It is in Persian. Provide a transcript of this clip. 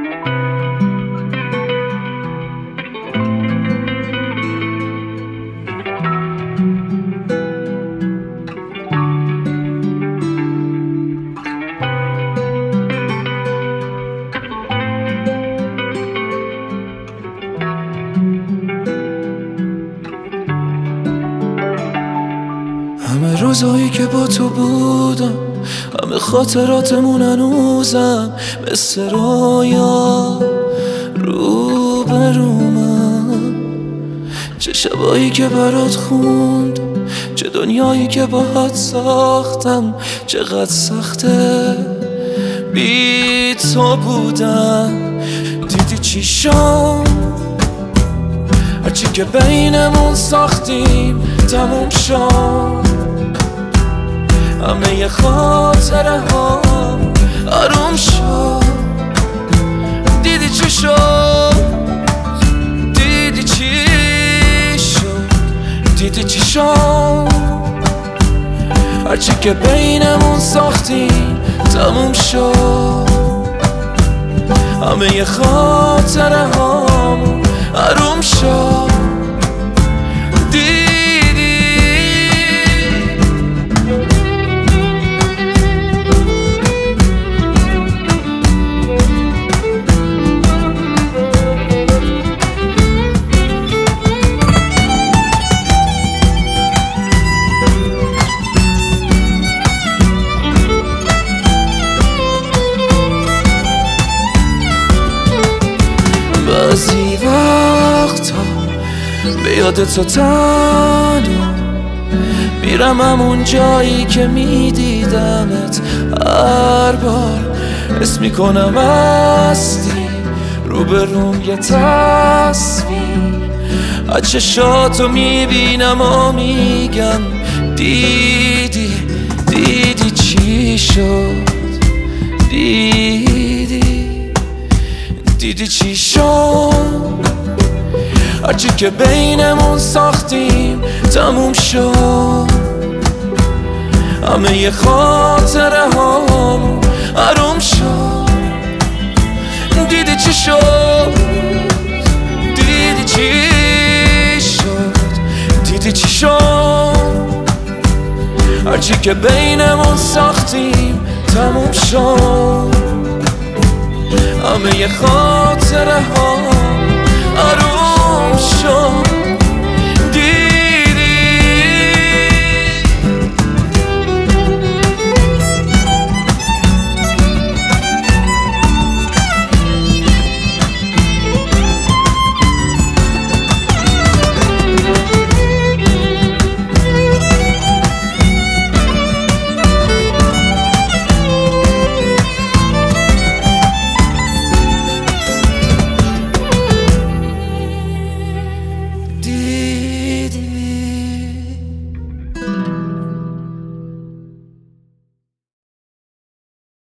همه روزایی که با تو بودم، همه خاطراتمون هنوزم مثل رویا روبرومم. چه شبایی که برات خوندم، چه دنیایی که باهات ساختم. چقدر سخته بی تو بودم. دیدی چی شد؟ هرچی که بینمون ساختیم تموم شد. همه خاطره ها آروم شد. دیدی چی شد؟ دیدی چی شد؟ دیدی چی شد؟ هرچی که بینمون ساختیم تموم شد. همه خاطره ها آروم شد. بعضی وقتا به یاد تو تنها میرم همون جایی که میدیدمت. هر بار حس میکنم هستی روبروم یه تصویر. از چشاتو میبینم و میگم دیدی چی شد؟ دیدی چی شد؟ هرچی که بینمون ساختیم تموم شد. همه خاطره ها آروم شد. دیدی چی شد؟ دیدی چی شد؟ دیدی چی شد؟ هرچی که بینمون ساختیم تموم شد. همه خاطره ها آروم شد.